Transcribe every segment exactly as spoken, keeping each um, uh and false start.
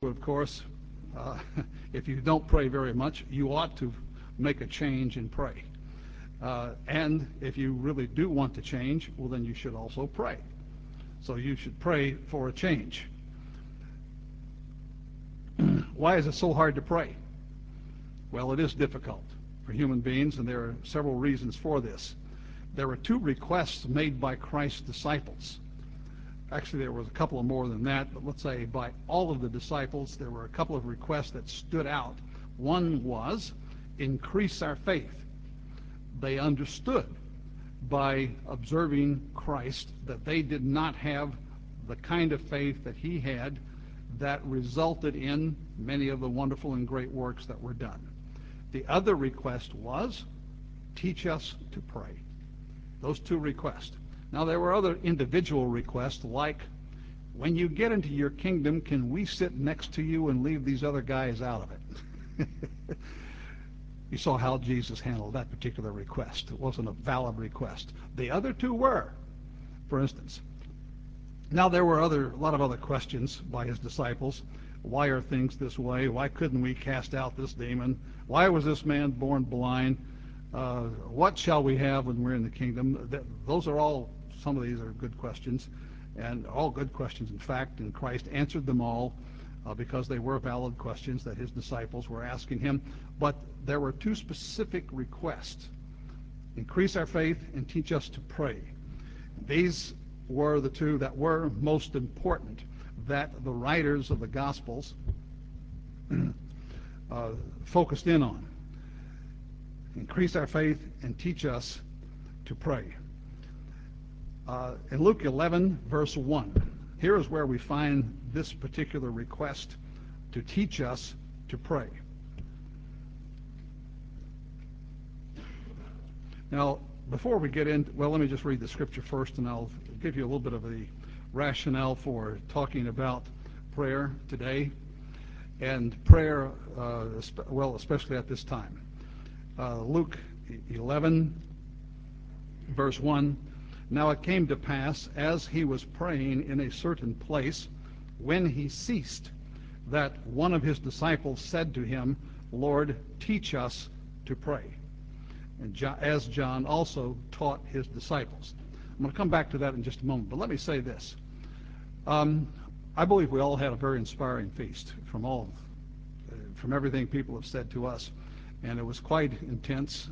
but of course, uh, if you don't pray very much, you ought to make a change and pray. Uh, and if you really do want to change, well, then you should also pray. So you should pray for a change. Why is it so hard to pray? Well, it is difficult for human beings, and there are several reasons for this. There were two requests made by Christ's disciples. Actually, there was a couple of more than that, but let's say by all of the disciples, there were a couple of requests that stood out. One was, increase our faith. They understood by observing Christ that they did not have the kind of faith that he had that resulted in many of the wonderful and great works that were done. The other request was, teach us to pray. Those two requests. Now, there were other individual requests like, when you get into your kingdom, can we sit next to you and leave these other guys out of it? You saw how Jesus handled that particular request. It wasn't a valid request. The other two were, for instance. Now, there were other, a lot of other questions by his disciples. Why are things this way? Why couldn't we cast out this demon? Why was this man born blind? Uh, what shall we have when we're in the kingdom? Th- those are all, some of these are good questions, and all good questions, in fact, and Christ answered them all uh, because they were valid questions that his disciples were asking him. But there were two specific requests: increase our faith and teach us to pray. These were the two that were most important, that the writers of the Gospels uh, focused in on. Increase our faith and teach us to pray. Uh, in Luke eleven, verse one, here is where we find this particular request to teach us to pray. Now, before we get into, well, let me just read the scripture first, and I'll give you a little bit of the rationale for talking about prayer today, and prayer, uh, well, especially at this time. Uh, Luke eleven, verse one, now it came to pass, as he was praying in a certain place, when he ceased, that one of his disciples said to him, Lord, teach us to pray. And Jo- as John also taught his disciples. I'm going to come back to that in just a moment, but let me say this. Um, I believe we all had a very inspiring feast from all, uh, from everything people have said to us, and it was quite intense,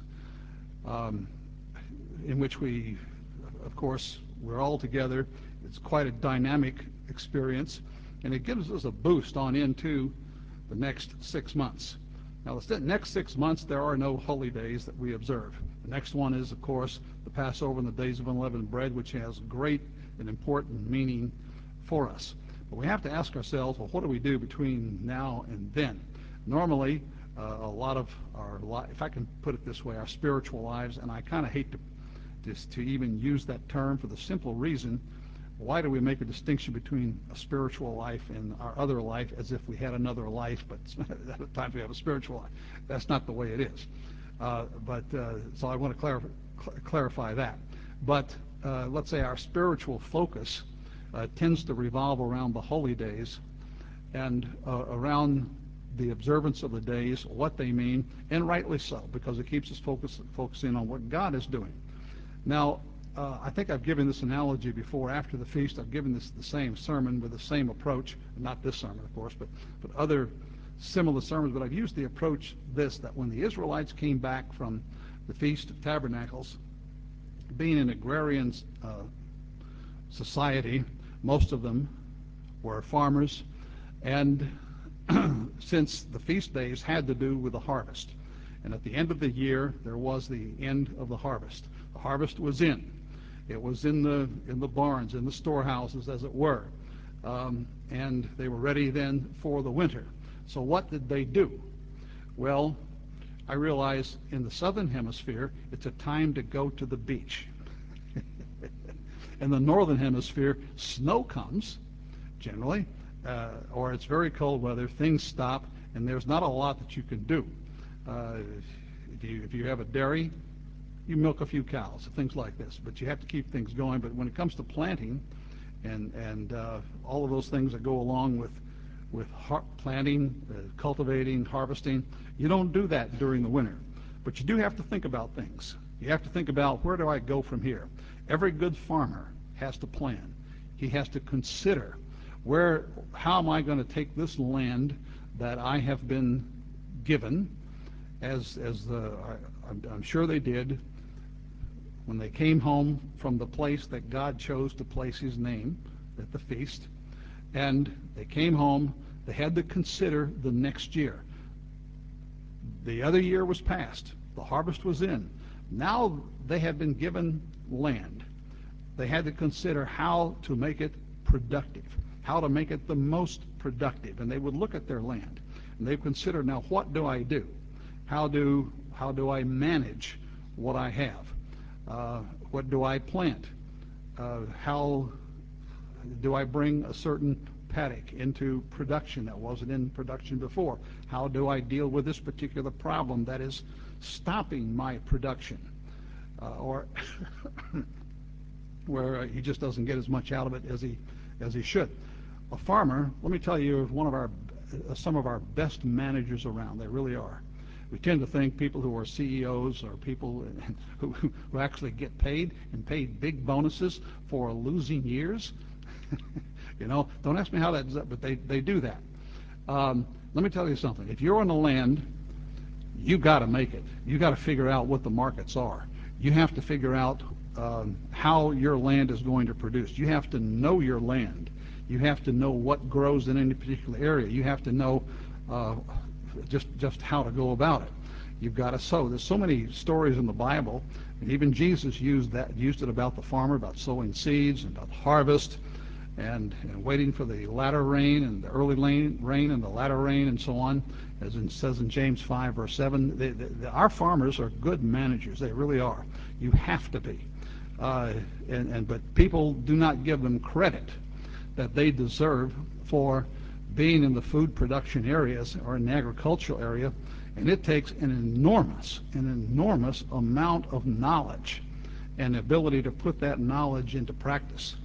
um, in which we, of course, we're all together. It's quite a dynamic experience, and it gives us a boost on into the next six months. Now, the next six months, there are no holy days that we observe. The next one is, of course, the Passover and the Days of Unleavened Bread, which has great and important meaning for us. But we have to ask ourselves, well, what do we do between now and then? Normally, uh, a lot of our, li- if I can put it this way, our spiritual lives, and I kind of hate to, just to even use that term for the simple reason, why do we make a distinction between a spiritual life and our other life as if we had another life, but at times we have a spiritual life? That's not the way it is. Uh, but uh, so I want to clar- cl- clarify that. But uh, let's say our spiritual focus uh, tends to revolve around the holy days and uh, around the observance of the days, what they mean, and rightly so, because it keeps us focus, focusing on what God is doing. Now, uh, I think I've given this analogy before. After the feast, I've given this the same sermon with the same approach. Not this sermon, of course, but, but other similar sermons. But I've used the approach this, that when the Israelites came back from the Feast of Tabernacles, being an agrarian uh, society, most of them were farmers, and since the feast days had to do with the harvest, and at the end of the year there was the end of the harvest. The harvest was in. It was in the in the barns, in the storehouses, as it were, um, and they were ready then for the winter. So what did they do? Well, I realize in the southern hemisphere it's a time to go to the beach. In the northern hemisphere, snow comes, generally, uh, or it's very cold weather, things stop, and there's not a lot that you can do. Uh, if, you, if you have a dairy, you milk a few cows, things like this, but you have to keep things going. But when it comes to planting and, and uh, all of those things that go along with with har- planting, uh, cultivating, harvesting. You don't do that during the winter. But you do have to think about things. You have to think about, where do I go from here? Every good farmer has to plan. He has to consider, where, how am I going to take this land that I have been given, as, as the, I, I'm, I'm sure they did, when they came home from the place that God chose to place his name at the feast, and they came home, they had to consider the next year. The other year was past. The harvest was in. Now they had been given land. They had to consider how to make it productive, how to make it the most productive. And they would look at their land, and they would consider, now what do I do? How do, how do I manage what I have? Uh, what do I plant? Uh, how do I bring a certain paddock into production that wasn't in production before? How do I deal with this particular problem that is stopping my production? Uh, or where uh, he just doesn't get as much out of it as he as he should. A farmer, let me tell you, is one of our uh, some of our best managers around. They really are. We tend to think people who are C E Os are people who, who actually get paid and paid big bonuses for losing years. You know, don't ask me how that's up, but they, they do that. Um, let me tell you something. If you're on the land, you got to make it. You got to figure out what the markets are. You have to figure out um, how your land is going to produce. You have to know your land. You have to know what grows in any particular area. You have to know uh, just just how to go about it. You've got to sow. There's so many stories in the Bible, and even Jesus used that used it about the farmer, about sowing seeds, and about harvest, and, and waiting for the latter rain and the early rain, rain and the latter rain, and so on, as it says in James five verse seven. They, they, our farmers are good managers. They really are. You have to be. Uh, and, and but people do not give them credit that they deserve for being in the food production areas or in the agricultural area, and it takes an enormous, an enormous amount of knowledge and ability to put that knowledge into practice.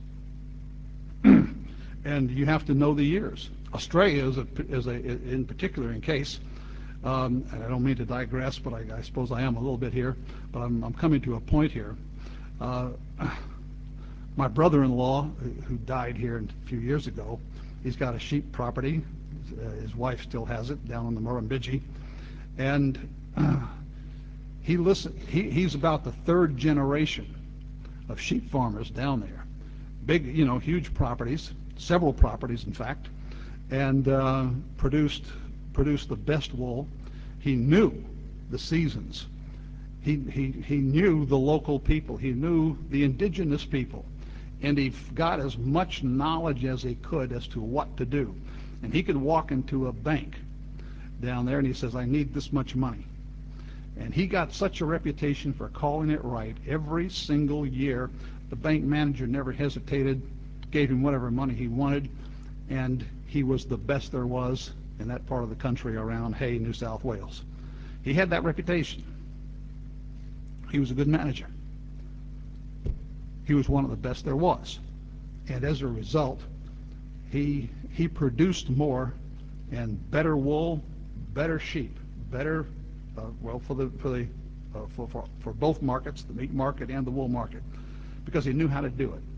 And you have to know the years. Australia is a, is a in particular in case, um, and I don't mean to digress, but I, I suppose I am a little bit here, but I'm, I'm coming to a point here. Uh, my brother-in-law, who died here a few years ago, he's got a sheep property. Uh, his wife still has it down in the Murrumbidgee, and uh, he listen. He, he's about the third generation of sheep farmers down there. Big, you know, huge properties, several properties, in fact, and uh, produced produced the best wool. He knew the seasons. He he he knew the local people. He knew the indigenous people. And he got as much knowledge as he could as to what to do. And he could walk into a bank down there and he says, I need this much money. And he got such a reputation for calling it right every single year. The bank manager never hesitated, gave him whatever money he wanted, and he was the best there was in that part of the country around Hay, New South Wales. He had that reputation. He was a good manager. He was one of the best there was, and as a result, he he produced more and better wool, better sheep, better uh, well for the for the uh, for, for for both markets, the meat market and the wool market, because he knew how to do it.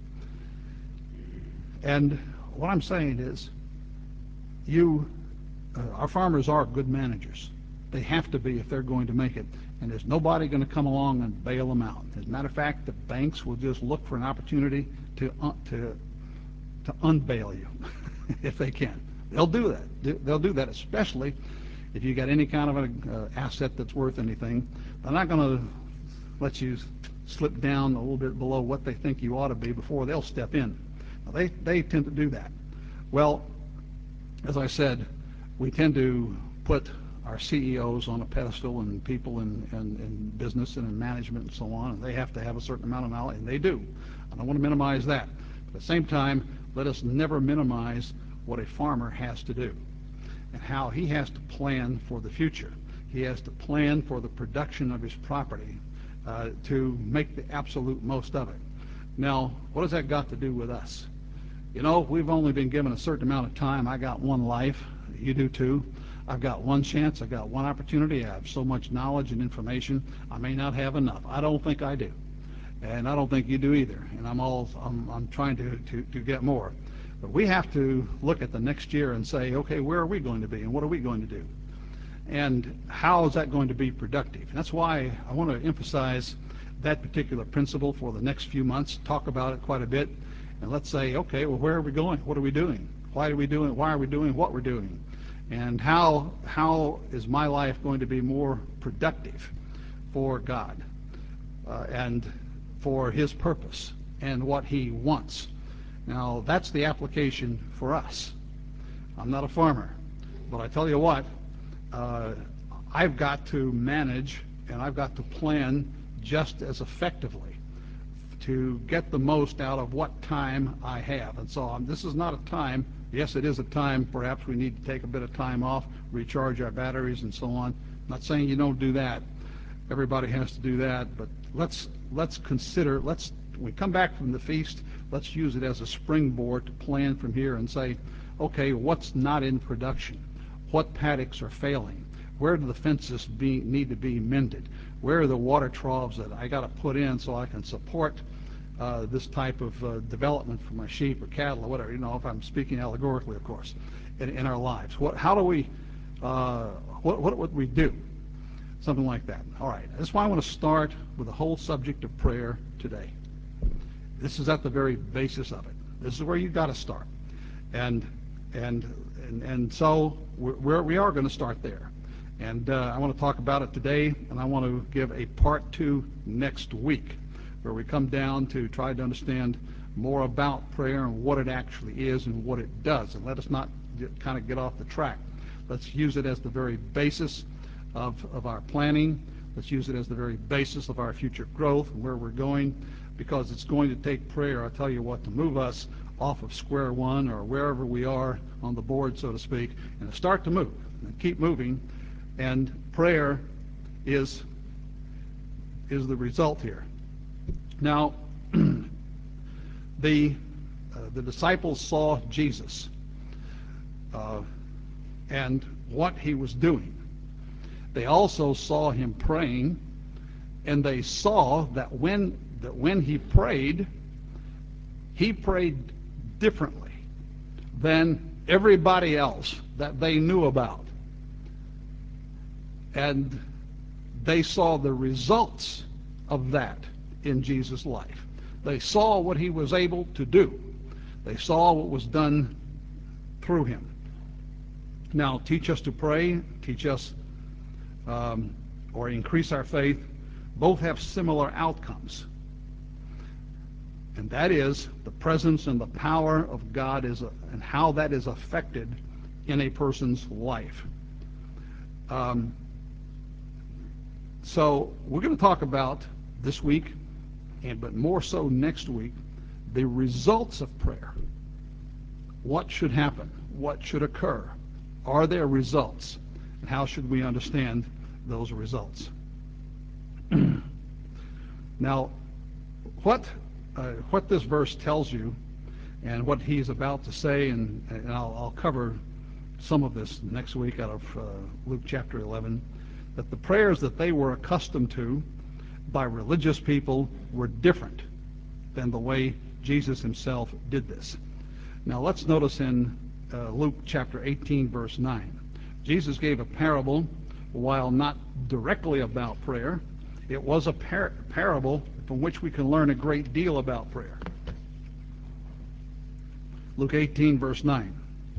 And what I'm saying is, you, uh, our farmers are good managers. They have to be if they're going to make it. And there's nobody going to come along and bail them out. As a matter of fact, the banks will just look for an opportunity to uh, to to unbail you if they can. They'll do that. They'll do that, especially if you got any kind of an uh, asset that's worth anything. They're not going to let you slip down a little bit below what they think you ought to be before they'll step in. Now, they they tend to do that. Well, as I said, we tend to put our C E Os on a pedestal, and people in, in, in business and in management and so on, and they have to have a certain amount of knowledge, and they do. I don't want to minimize that. But at the same time, let us never minimize what a farmer has to do and how he has to plan for the future. He has to plan for the production of his property uh, to make the absolute most of it. Now, what has that got to do with us? You know, we've only been given a certain amount of time. I got one life. You do too. I've got one chance. I've got one opportunity. I have so much knowledge and information. I may not have enough. I don't think I do. And I don't think you do either. And I'm all I'm, I'm trying to, to, to get more. But we have to look at the next year and say, okay, where are we going to be and what are we going to do? And how is that going to be productive? And that's why I want to emphasize that particular principle for the next few months, talk about it quite a bit, and let's say, okay, well, where are we going? What are we doing? Why are we doing? Why are we doing what we're doing? And how how is my life going to be more productive for God uh, and for His purpose and what He wants? Now, that's the application for us. I'm not a farmer, but I tell you what, uh, I've got to manage and I've got to plan just as effectively to get the most out of what time I have. And so um, this is not a time, yes, it is a time, perhaps we need to take a bit of time off, recharge our batteries and so on. I'm not saying you don't do that. Everybody has to do that, but let's let's consider, let's, when we come back from the feast, let's use it as a springboard to plan from here and say, okay, what's not in production? What paddocks are failing? Where do the fences be, need to be mended? Where are the water troughs that I got to put in so I can support uh, this type of uh, development for my sheep or cattle or whatever, you know, if I'm speaking allegorically, of course, in, in our lives? What, how do we, uh, what, what would we do? Something like that. All right, that's why I want to start with the whole subject of prayer today. This is at the very basis of it. This is where you've got to start. And, and, and, and so we're, we are going to start there. And uh, I want to talk about it today, and I want to give a part two next week, where we come down to try to understand more about prayer and what it actually is and what it does. And let us not get, kind of get off the track. Let's use it as the very basis of, of our planning. Let's use it as the very basis of our future growth and where we're going, because it's going to take prayer, I'll tell you what, to move us off of square one or wherever we are on the board, so to speak, and to start to move and keep moving. And prayer is is the result here. Now, the uh, the disciples saw Jesus uh, and what he was doing. They also saw him praying, and they saw that when that when he prayed, he prayed differently than everybody else that they knew about. And they saw the results of that in Jesus' life. They saw what he was able to do. They saw what was done through him. Now, teach us to pray, teach us um, or increase our faith, both have similar outcomes. And that is the presence and the power of God is a, and how that is affected in a person's life. Um, So we're going to talk about this week, and but more so next week, the results of prayer. What should happen? What should occur? Are there results? And how should we understand those results? Now, what uh, what this verse tells you, and what he's about to say, and, and I'll, I'll cover some of this next week out of uh, Luke chapter eleven, that the prayers that they were accustomed to by religious people were different than the way Jesus himself did this. Now let's notice in uh, Luke chapter eighteen, verse nine. Jesus gave a parable, while not directly about prayer. It was a par parable from which we can learn a great deal about prayer. Luke eighteen, verse nine.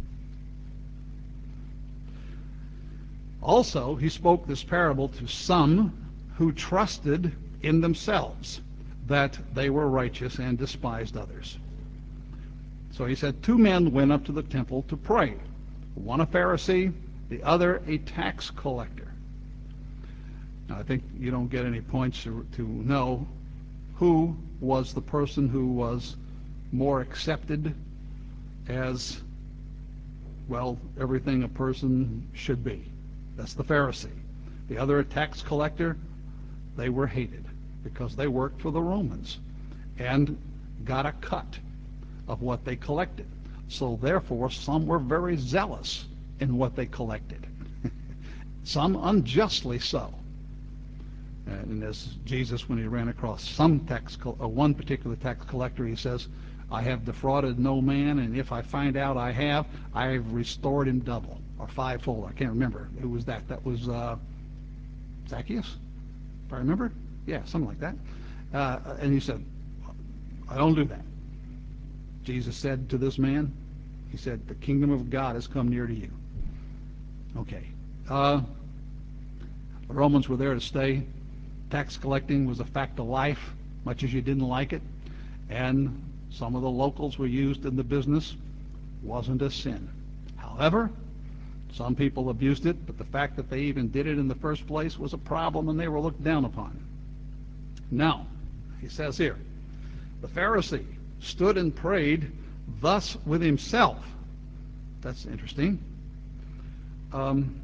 Also, he spoke this parable to some who trusted in themselves that they were righteous and despised others. So he said, two men went up to the temple to pray, one a Pharisee, the other a tax collector. Now, I think you don't get any points to, to know who was the person who was more accepted as, well, everything a person should be. That's the Pharisee. The other, a tax collector, they were hated because they worked for the Romans and got a cut of what they collected. So therefore, some were very zealous in what they collected, some unjustly so. And as Jesus, when he ran across some tax, uh, one particular tax collector, he says, I have defrauded no man, and if I find out I have, I have restored him double, or fivefold. I can't remember. Who was that? That was uh, Zacchaeus, if I remember. Yeah, something like that. Uh, and he said, I don't do that. Jesus said to this man, he said, the kingdom of God has come near to you. Okay. Uh, the Romans were there to stay. Tax collecting was a fact of life, much as you didn't like it. And some of the locals were used in the business. Wasn't a sin. However, some people abused it, but the fact that they even did it in the first place was a problem, and they were looked down upon. Now, he says here, the Pharisee stood and prayed thus with himself. That's interesting. Um,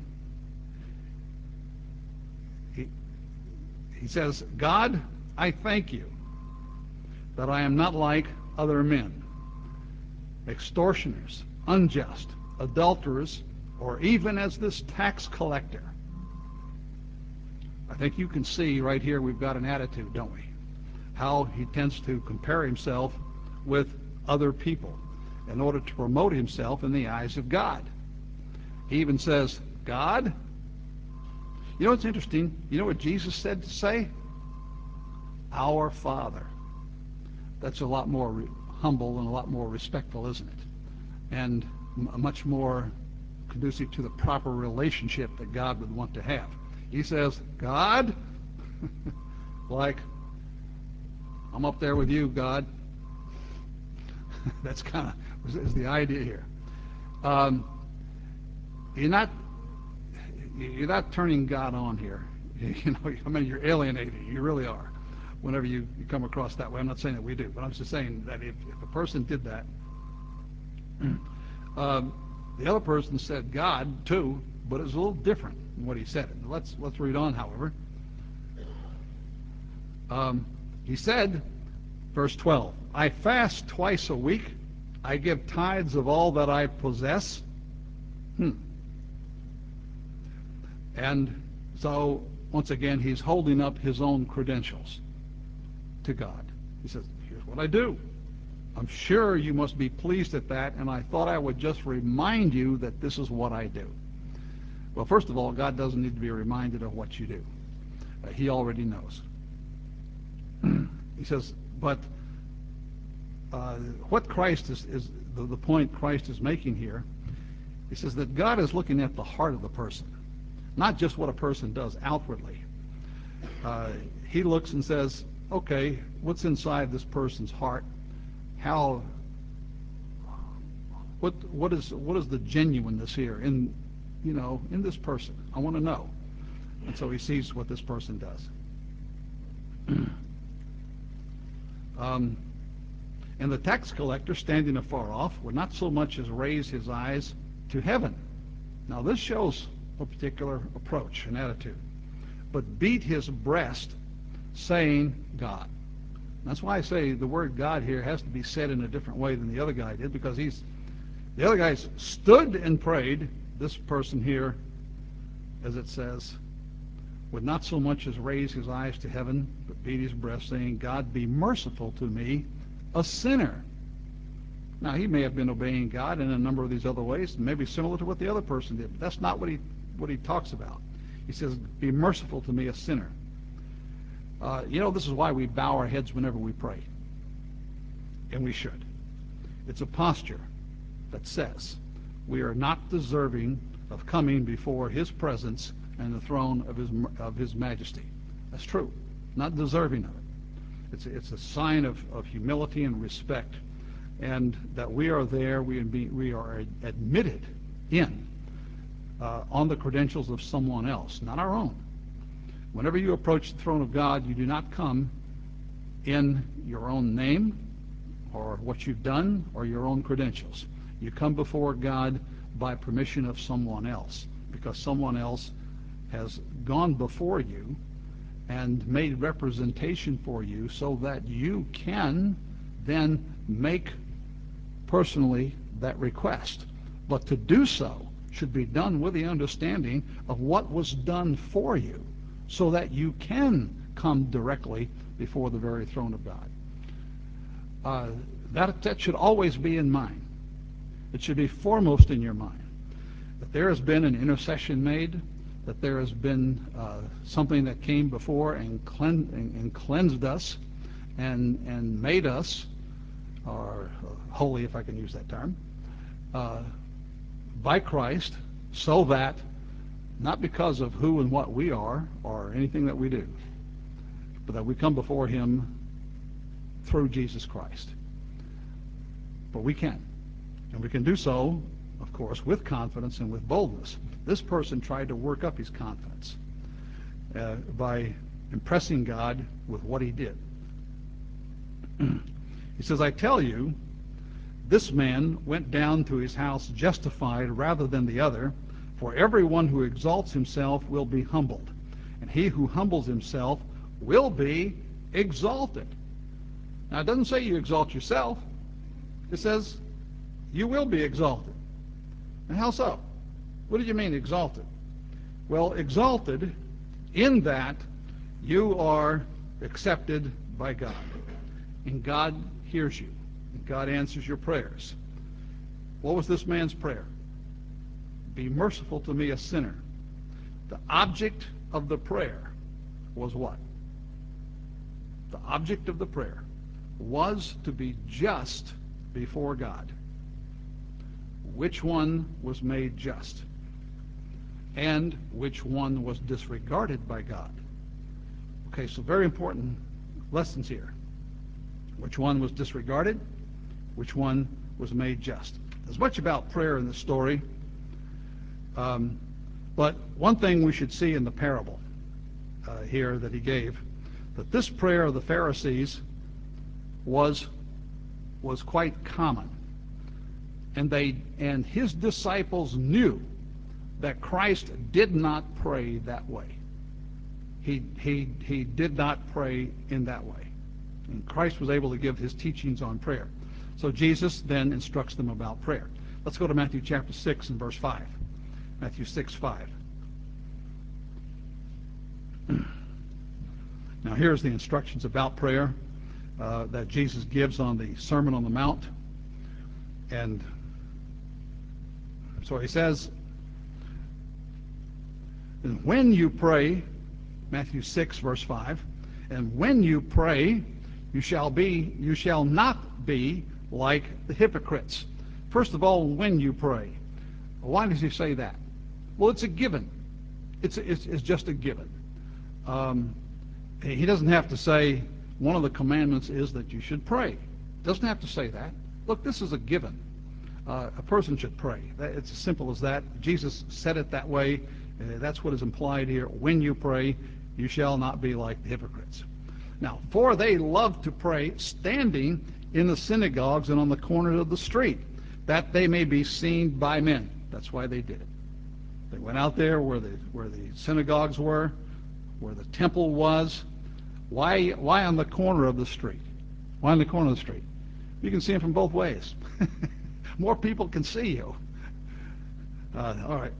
he, he says, God, I thank you that I am not like other men, extortioners, unjust, adulterers, or even as this tax collector. I think you can see right here we've got an attitude, don't we? How he tends to compare himself with other people in order to promote himself in the eyes of God. He even says, God, you know what's interesting? You know what Jesus said to say? Our Father. That's a lot more re- humble and a lot more respectful, isn't it? And m- much more conducive to the proper relationship that God would want to have. He says, God, like, I'm up there with you, God. That's kind of is the idea here. Um, you're not you're not turning God on here. You know, I mean, you're alienating. You really are. Whenever you, you come across that way, I'm not saying that we do, but I'm just saying that if, if a person did that, um, the other person said God too, but it's a little different than what he said. Let's let's read on, however. Um, he said, verse twelve, I fast twice a week. I give tithes of all that I possess. Hmm. And so, once again, he's holding up his own credentials to God. He says, here's what I do. I'm sure you must be pleased at that, and I thought I would just remind you that this is what I do. Well, first of all, God doesn't need to be reminded of what you do. Uh, he already knows. He says, but uh, what Christ is, is the, the point Christ is making here, he says that God is looking at the heart of the person, not just what a person does outwardly. Uh, he looks and says, okay, what's inside this person's heart? How, what, what is, what is the genuineness here in, you know, in this person? I want to know. And so he sees what this person does. um, and the tax collector, standing afar off, would not so much as raise his eyes to heaven. Now this shows a particular approach, an attitude. But beat his breast, saying, God. That's why I say the word God here has to be said in a different way than the other guy did, because he's the other guy stood and prayed. This person here, as it says, would not so much as raise his eyes to heaven, but beat his breast, saying, God, be merciful to me, a sinner. Now, he may have been obeying God in a number of these other ways, maybe similar to what the other person did, but that's not what he what he talks about. He says, be merciful to me, a sinner. Uh, you know, this is why we bow our heads whenever we pray. And we should. It's a posture that says we are not deserving of coming before his presence and the throne of his of his majesty. That's true. Not deserving of it. It's, it's a sign of, of humility and respect, and that we are there, we, we are admitted in uh, on the credentials of someone else, not our own. Whenever you approach the throne of God, you do not come in your own name or what you've done or your own credentials. You come before God by permission of someone else, because someone else has gone before you and made representation for you so that you can then make personally that request. But to do so should be done with the understanding of what was done for you, so that you can come directly before the very throne of God. Uh, that, that should always be in mind. It should be foremost in your mind that there has been an intercession made, that there has been uh, something that came before and, clean, and, and cleansed us and, and made us, or uh, holy, if I can use that term, uh, by Christ, so that, not because of who and what we are or anything that we do, but that we come before him through Jesus Christ. But we can. And we can do so, of course, with confidence and with boldness. This person tried to work up his confidence uh, by impressing God with what he did. He says, I tell you, this man went down to his house justified rather than the other, for everyone who exalts himself will be humbled, and he who humbles himself will be exalted. Now, it doesn't say you exalt yourself. It says you will be exalted. And how so? What do you mean exalted? Well, exalted in that you are accepted by God, and God hears you, and God answers your prayers. What was this man's prayer? Be merciful to me, a sinner. The object of the prayer was what? The object of the prayer was to be just before God. Which one was made just? And which one was disregarded by God? Okay, so very important lessons here. Which one was disregarded? Which one was made just? There's much about prayer in the story, um, but one thing we should see in the parable uh, here that he gave, that this prayer of the Pharisees was was quite common, and they and his disciples knew that Christ did not pray that way. He he he did not pray in that way, and Christ was able to give his teachings on prayer. So Jesus then instructs them about prayer. Let's go to Matthew chapter six and verse five. Matthew six five. Now here's the instructions about prayer uh, that Jesus gives on the Sermon on the Mount. And so he says, and when you pray, Matthew six verse five, and when you pray, you shall be, you shall not be like the hypocrites. First of all, when you pray. Why does he say that? Well, it's a given. It's, it's, it's just a given. Um, he doesn't have to say one of the commandments is that you should pray. Doesn't have to say that. Look, this is a given. Uh, a person should pray. It's as simple as that. Jesus said it that way. Uh, that's what is implied here. When you pray, you shall not be like the hypocrites. Now, for they love to pray standing in the synagogues and on the corners of the street, that they may be seen by men. That's why they did it. They went out there where the where the synagogues were, where the temple was. Why why on the corner of the street? Why on the corner of the street? You can see them from both ways. More people can see you. Uh, all right.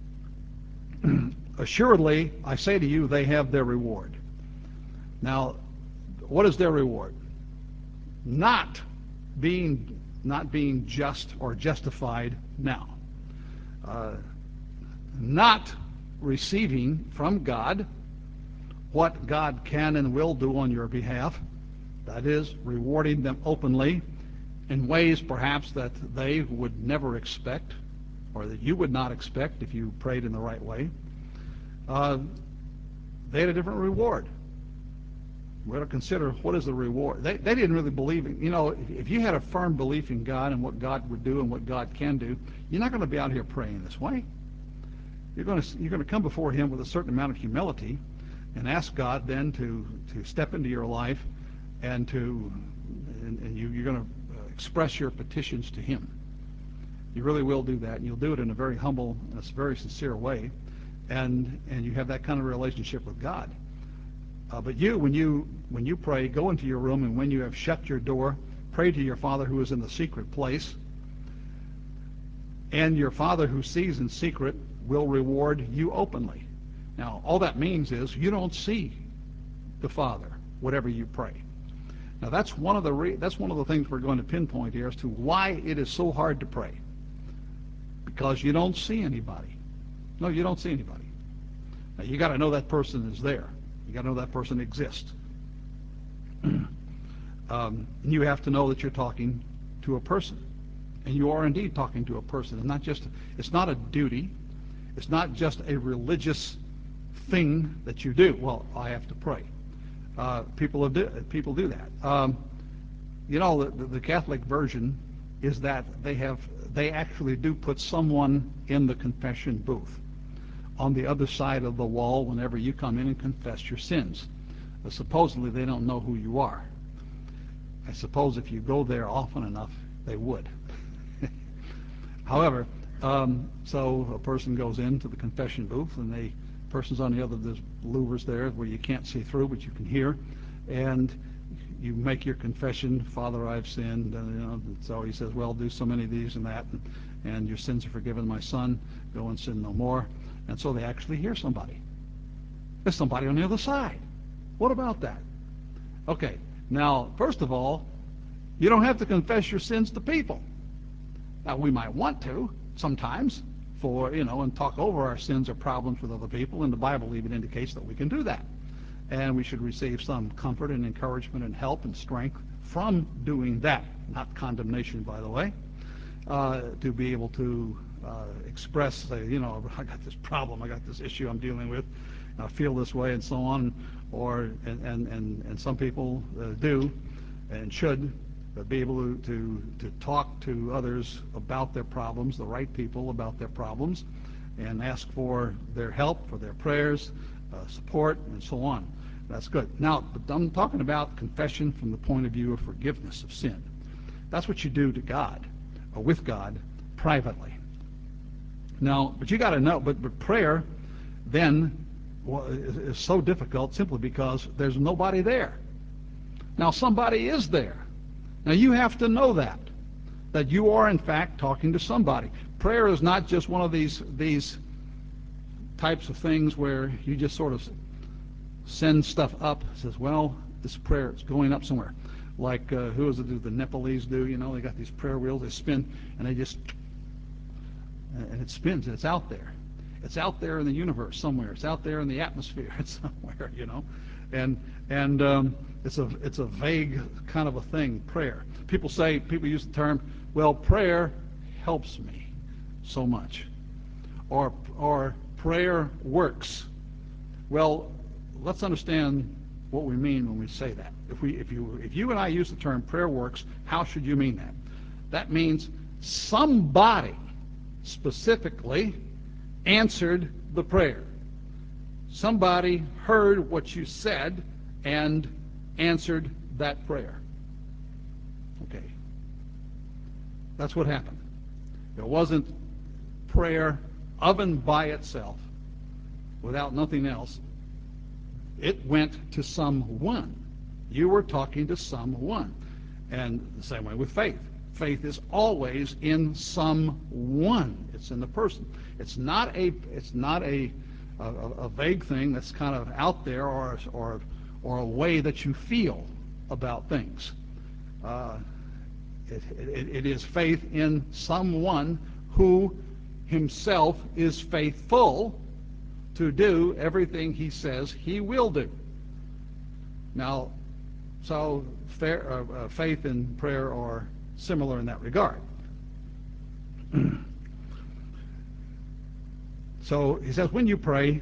Assuredly, I say to you, they have their reward. Now, what is their reward? Not being not being just or justified now. Uh, not receiving from God what God can and will do on your behalf. That is, rewarding them openly in ways perhaps that they would never expect, or that you would not expect if you prayed in the right way. Uh, they had a different reward. We ought to consider what is the reward. They, they didn't really believe in, you know, if, if you had a firm belief in God and what God would do and what God can do, you're not going to be out here praying this way. You're going to you're going to come before Him with a certain amount of humility and ask God then to to step into your life and to and, and you, you're going to express your petitions to Him. You really will do that, and you'll do it in a very humble and a very sincere way, and and you have that kind of relationship with God. Uh, but you, when you when you pray, go into your room, and when you have shut your door, pray to your Father who is in the secret place, and your Father who sees in secret will reward you openly. Now, all that means is you don't see the Father, whatever you pray. Now, that's one of the re- that's one of the things we're going to pinpoint here as to why it is so hard to pray. Because you don't see anybody. No, you don't see anybody. Now, you got to know that person is there. You got to know that person exists. um, and you have to know that you're talking to a person, and you are indeed talking to a person. It's not just it's not a duty. It's not just a religious thing that you do. Well, I have to pray. Uh, people do people do that. Um, you know, the, the Catholic version is that they have they actually do put someone in the confession booth on the other side of the wall whenever you come in and confess your sins. Uh, supposedly they don't know who you are. I suppose if you go there often enough, they would. However, um, so a person goes into the confession booth, and the person's on the other, there's louvers there where you can't see through, but you can hear, and you make your confession, Father, I've sinned, and, you know, so he says, well, do so many of these and that, and, and your sins are forgiven, my son, go and sin no more. And so they actually hear somebody. There's somebody on the other side. What about that? Okay, now, first of all, you don't have to confess your sins to people. Now, we might want to sometimes, for, you know, and talk over our sins or problems with other people, and the Bible even indicates that we can do that. And we should receive some comfort and encouragement and help and strength from doing that, not condemnation, by the way, uh, to be able to uh, express, say, you know, I got this problem, I got this issue I'm dealing with, I feel this way, and so on, or, and, and, and, and some people uh, do and should uh, be able to, to, to talk to others about their problems, the right people about their problems, and ask for their help, for their prayers, uh, support, and so on. That's good. Now, but I'm talking about confession from the point of view of forgiveness of sin. That's what you do to God, or with God, privately. Now, but you got to know, but, but prayer then well, is, is so difficult simply because there's nobody there. Now, somebody is there. Now, you have to know that, that you are, in fact, talking to somebody. Prayer is not just one of these, these types of things where you just sort of send stuff up, says, well, this prayer is going up somewhere. Like, uh, who is it do the Nepalese do? You know, they got these prayer wheels, they spin, and they just, and it spins, and it's out there. It's out there in the universe somewhere. It's out there in the atmosphere. It's somewhere, you know. And and um, it's a it's a vague kind of a thing, prayer. People say, people use the term, well, prayer helps me so much. Or, or prayer works. Well, let's understand what we mean when we say that. If we, if you, if you and I use the term prayer works, how should you mean that? That means somebody specifically answered the prayer. Somebody heard what you said and answered that prayer. Okay. That's what happened. It wasn't prayer of and by itself, without nothing else. It went to someone. You were talking to someone. And the same way with faith. Faith is always in someone. It's in the person. It's not a it's not a a, a vague thing that's kind of out there, or or or a way that you feel about things. Uh, it, it, it is faith in someone who himself is faithful to do everything he says he will do. Now, so fair, uh, uh, faith and prayer are similar in that regard. So he says, when you pray,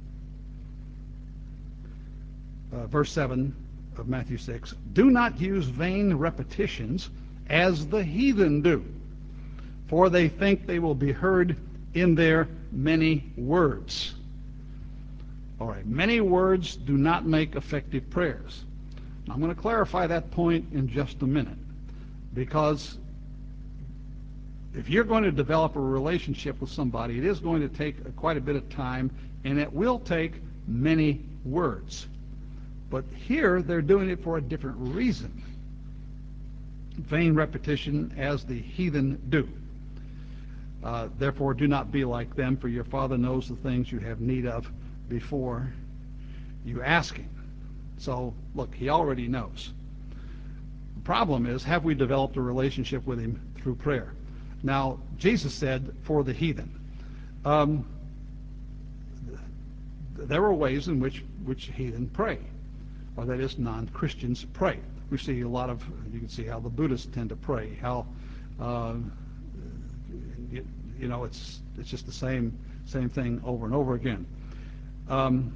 uh, verse seven of Matthew six, do not use vain repetitions as the heathen do, for they think they will be heard in their many words. All right, many words do not make effective prayers. I'm going to clarify that point in just a minute, because if you're going to develop a relationship with somebody, it is going to take quite a bit of time, and it will take many words. But here, they're doing it for a different reason. Vain repetition as the heathen do. Uh, Therefore, do not be like them, for your Father knows the things you have need of before you ask Him. So, look, He already knows. The problem is, have we developed a relationship with Him through prayer? Now, Jesus said, for the heathen. Um, there are ways in which, which heathen pray, or that is, non-Christians pray. We see a lot of, you can see how the Buddhists tend to pray, how, uh, you, you know, it's it's just the same same thing over and over again. Um,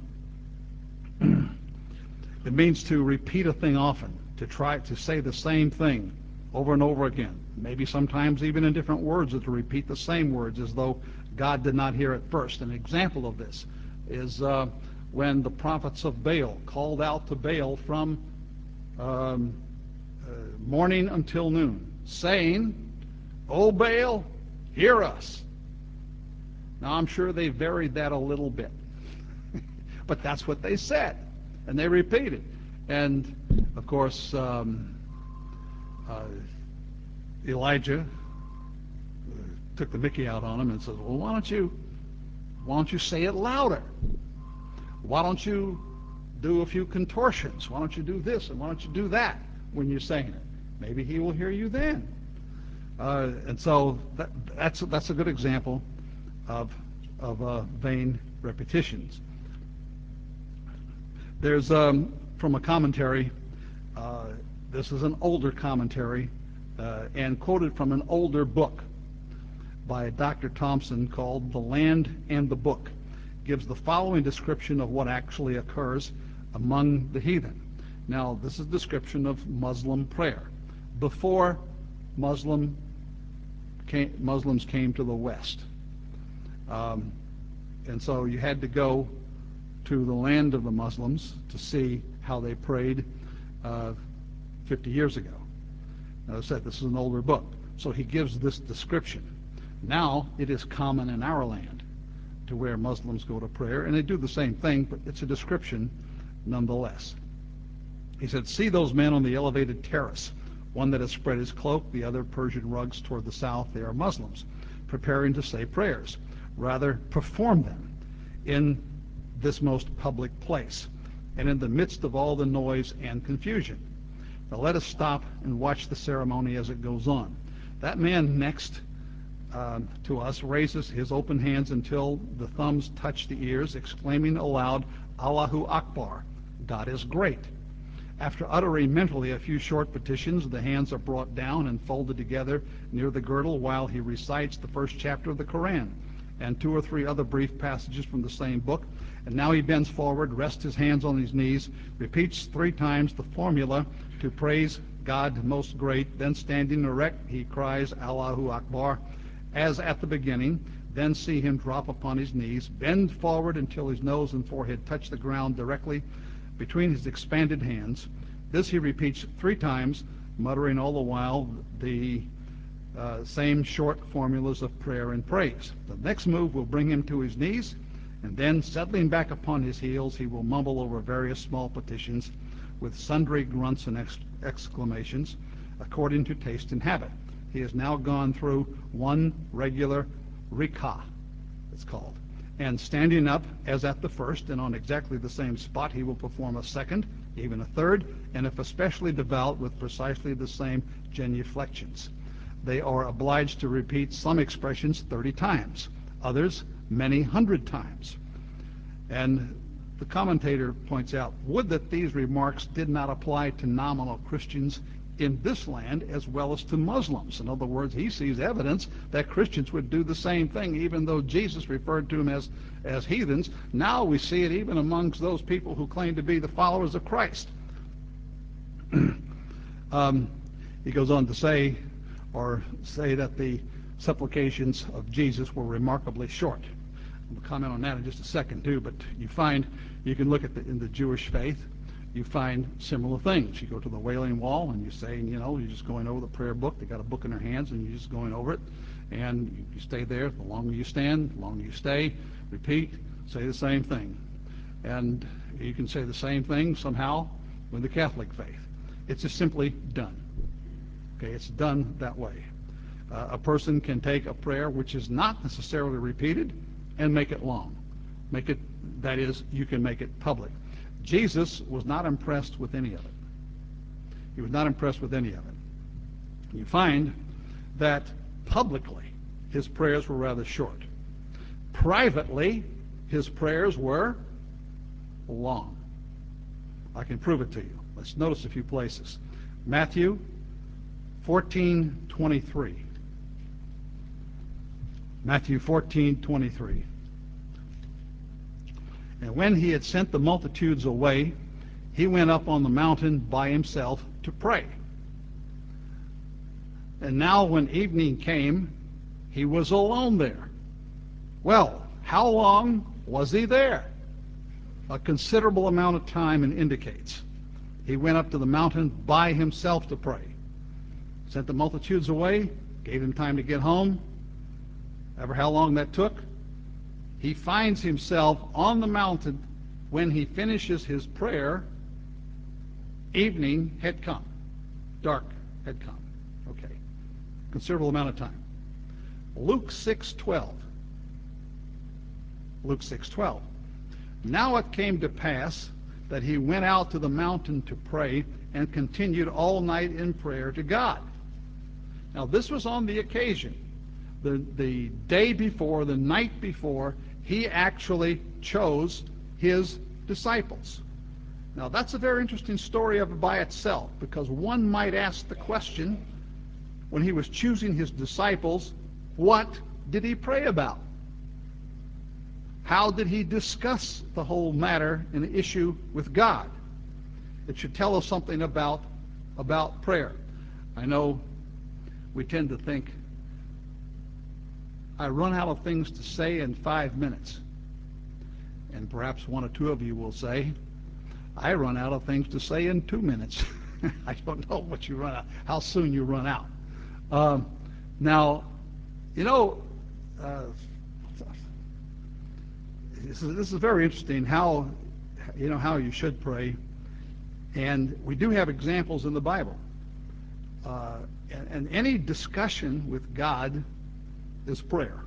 it means to repeat a thing often, to try to say the same thing over and over again, maybe sometimes even in different words, or to repeat the same words as though God did not hear it first. An example of this is uh, when the prophets of Baal called out to Baal from um, uh, morning until noon, saying, "O Baal, hear us." Now, I'm sure they varied that a little bit, but that's what they said, and they repeated. And, of course, um, uh, Elijah uh, took the mickey out on him and said, well, why don't you, why don't you say it louder? Why don't you do a few contortions? Why don't you do this and why don't you do that when you're saying it? Maybe he will hear you then. Uh, and so that, that's that's a good example of of uh, vain repetitions. There's um, from a commentary. Uh, this is an older commentary uh, and quoted from an older book by Doctor Thompson called "The Land and the Book." Gives the following description of what actually occurs among the heathen. Now, this is a description of Muslim prayer before Muslim came, Muslims came to the West. Um, and so you had to go to the land of the Muslims to see how they prayed uh, fifty years ago. As I said, this is an older book. So he gives this description. Now it is common in our land to where Muslims go to prayer, and they do the same thing, but it's a description nonetheless. He said, see those men on the elevated terrace, one that has spread his cloak, the other Persian rugs toward the south. They are Muslims, preparing to say prayers. Rather, perform them in this most public place, and in the midst of all the noise and confusion. Now let us stop and watch the ceremony as it goes on. That man next uh, to us raises his open hands until the thumbs touch the ears, exclaiming aloud, Allahu Akbar, God is great. After uttering mentally a few short petitions, the hands are brought down and folded together near the girdle while he recites the first chapter of the Quran and two or three other brief passages from the same book. And now he bends forward, rests his hands on his knees, repeats three times the formula to praise God most great. Then standing erect, he cries Allahu Akbar as at the beginning. Then see him drop upon his knees, bend forward until his nose and forehead touch the ground directly between his expanded hands. This he repeats three times, muttering all the while the uh, same short formulas of prayer and praise. The next move will bring him to his knees, and then, settling back upon his heels, he will mumble over various small petitions with sundry grunts and ex exclamations, according to taste and habit. He has now gone through one regular rikah, it's called. And standing up as at the first and on exactly the same spot, he will perform a second, even a third, and if especially devout, with precisely the same genuflections. They are obliged to repeat some expressions thirty times, others many hundred times. And the commentator points out, would that these remarks did not apply to nominal Christians in this land as well as to Muslims. In other words, he sees evidence that Christians would do the same thing, even though Jesus referred to them as, as heathens. Now we see it even amongst those people who claim to be the followers of Christ. um, he goes on to say, or say that the supplications of Jesus were remarkably short. I'll comment on that in just a second too, but you find, you can look at the, in the Jewish faith, you find similar things. You go to the Wailing Wall and you say, you know, you're just going over the prayer book. They got a book in their hands and you're just going over it. And you, you stay there. The longer you stand, the longer you stay. Repeat. Say the same thing. And you can say the same thing somehow with the Catholic faith. It's just simply done. Okay, it's done that way. Uh, a person can take a prayer which is not necessarily repeated and make it long. Make it, that is, you can make it public. Jesus was not impressed with any of it. He was not impressed with any of it. You find that publicly his prayers were rather short. Privately, his prayers were long. I can prove it to you. Let's notice a few places. Matthew fourteen twenty-three. Matthew fourteen twenty-three. And when he had sent the multitudes away, he went up on the mountain by himself to pray. And now when evening came, he was alone there. Well, how long was he there? A considerable amount of time, and indicates he went up to the mountain by himself to pray. Sent the multitudes away, gave him time to get home. Ever how long that took? He finds himself on the mountain when he finishes his prayer. Evening had come. Dark had come. Okay. Considerable amount of time. Luke six twelve. Luke six twelve. Now it came to pass that he went out to the mountain to pray and continued all night in prayer to God. Now this was on the occasion. The, the day before, the night before, he actually chose his disciples. Now that's a very interesting story of it by itself, because one might ask the question, when he was choosing his disciples, what did he pray about? How did he discuss the whole matter and the issue with God? It should tell us something about, about prayer. I know we tend to think, I run out of things to say in five minutes. And perhaps one or two of you will say, I run out of things to say in two minutes. I don't know what you run out, how soon you run out. Um, now, you know, uh, this is, this is very interesting how, you know, how you should pray. And we do have examples in the Bible. Uh, and, and any discussion with God is prayer.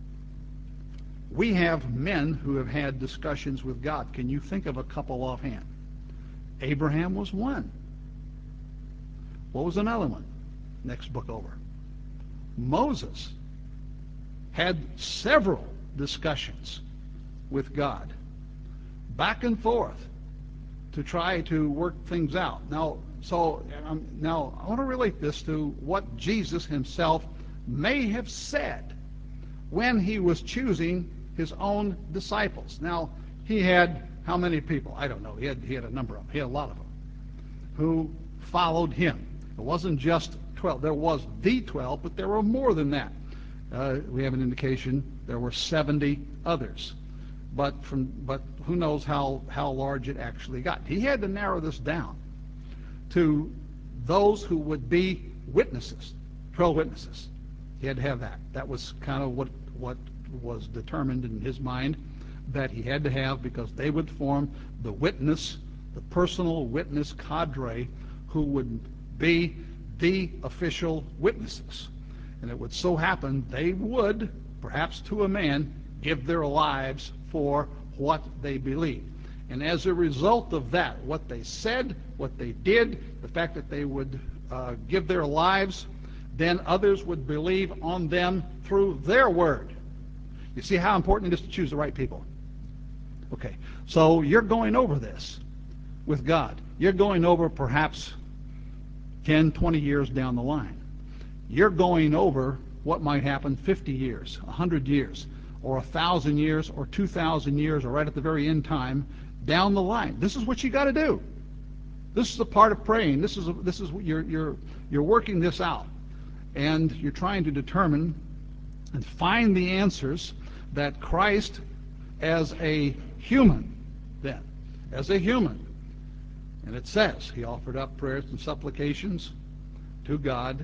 We have men who have had discussions with God. Can you think of a couple offhand? Abraham was one. What was another one? Next book over. Moses had several discussions with God, back and forth, to try to work things out. Now, so um, now I want to relate this to what Jesus himself may have said when he was choosing his own disciples. Now, he had how many people? I don't know. He had, he had a number of them. He had a lot of them who followed him. It wasn't just twelve. There was the twelve, but there were more than that. Uh, we have an indication there were seventy others. But from but who knows how, how large it actually got. He had to narrow this down to those who would be witnesses, twelve witnesses. He had to have that. That was kind of what, what was determined in his mind that he had to have, because they would form the witness, the personal witness cadre who would be the official witnesses. And it would so happen they would, perhaps to a man, give their lives for what they believed. And as a result of that, what they said, what they did, the fact that they would uh, give their lives, then others would believe on them through their word. You see how important it is to choose the right people? Okay, so you're going over this with God. You're going over perhaps ten, twenty years down the line. You're going over what might happen fifty years, one hundred years, or one thousand years, or two thousand years, or right at the very end time down the line. This is what you got to do. This is a part of praying. This is a, this is what you're you're you're working this out, and you're trying to determine and find the answers that Christ, as a human, then as a human, and it says he offered up prayers and supplications to God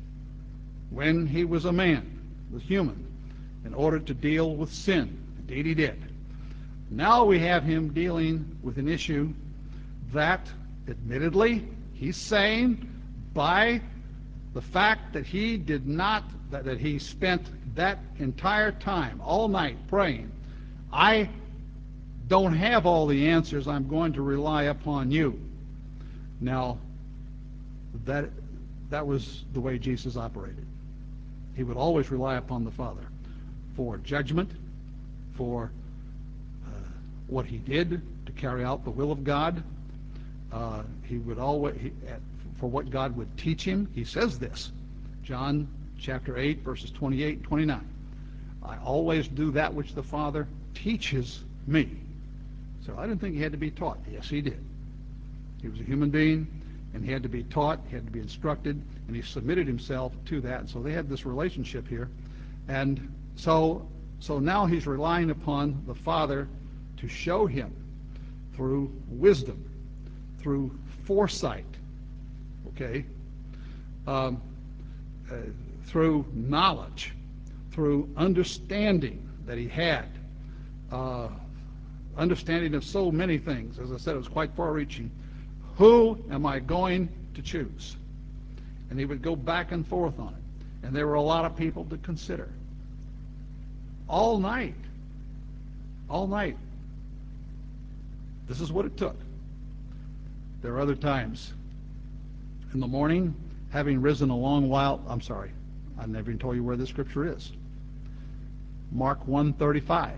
when he was a man, was human, in order to deal with sin. Indeed he did. Now we have him dealing with an issue that, admittedly, he's saying by The fact that he did not, that, that he spent that entire time, all night, praying, I don't have all the answers, I'm going to rely upon you. Now, that, that was the way Jesus operated. He would always rely upon the Father for judgment, for uh, what he did to carry out the will of God. Uh, he would always, he, for what God would teach him. He says this, John chapter eight, verses twenty-eight and twenty-nine. I always do that which the Father teaches me. So I didn't think he had to be taught. Yes, he did. He was a human being, and he had to be taught, he had to be instructed, and he submitted himself to that. And so they had this relationship here. And so, so now he's relying upon the Father to show him through wisdom, through foresight, okay, um, uh, through knowledge, through understanding that he had, uh, understanding of so many things. As I said, it was quite far-reaching. Who am I going to choose? And he would go back and forth on it. And there were a lot of people to consider. All night. All night. This is what it took. There are other times. In the morning, having risen a long while, I'm sorry, I never even told you where this scripture is. Mark one thirty-five.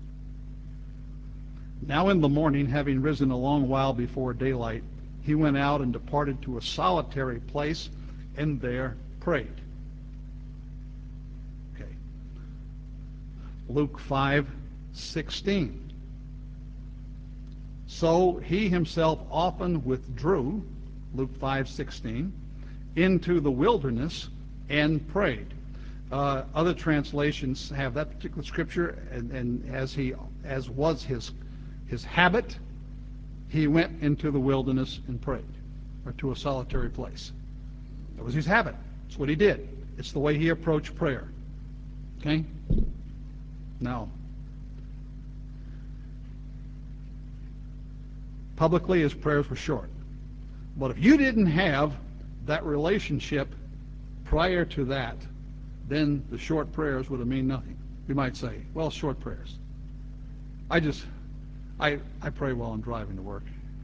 Now in the morning, having risen a long while before daylight, he went out and departed to a solitary place, and there prayed. Okay. Luke five sixteen. So he himself often withdrew, Luke five sixteen, into the wilderness and prayed. Uh, other translations have that particular scripture, and, and as he as was his his habit, he went into the wilderness and prayed, or to a solitary place. That was his habit. It's what he did. It's the way he approached prayer. Okay? Now, publicly his prayers were short. But if you didn't have that relationship prior to that, then the short prayers would have mean nothing. You might say, well, short prayers. I just, I, I pray while I'm driving to work.